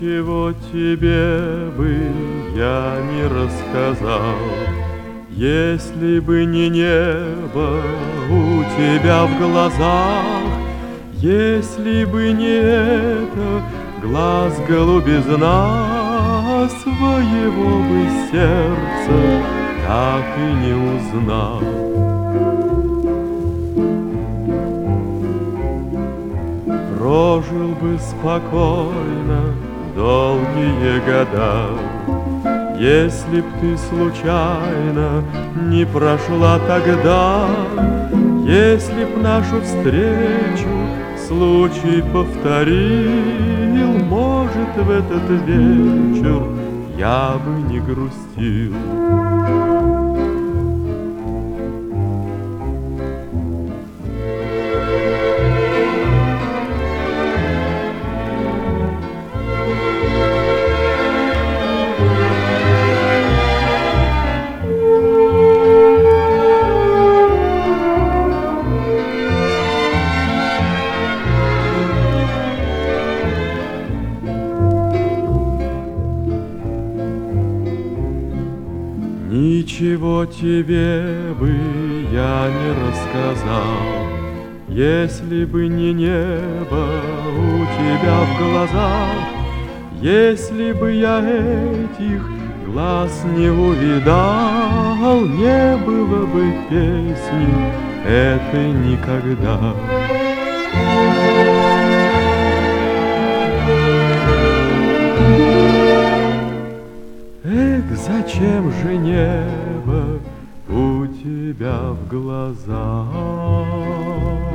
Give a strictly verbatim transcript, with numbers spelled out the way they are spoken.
Ничего тебе бы я не рассказал, если бы не небо у тебя в глазах, если бы не это глаз голубизна, своего бы сердца так и не узнал. Прожил бы спокойно долгие года, если б ты случайно не прошла тогда, если б нашу встречу случай повторил, может, в этот вечер я бы не грустил. Ничего тебе бы я не рассказал, если бы не небо у тебя в глазах, если бы я этих глаз не увидал, не было бы песни этой никогда. Эх, зачем же небо у тебя в глазах?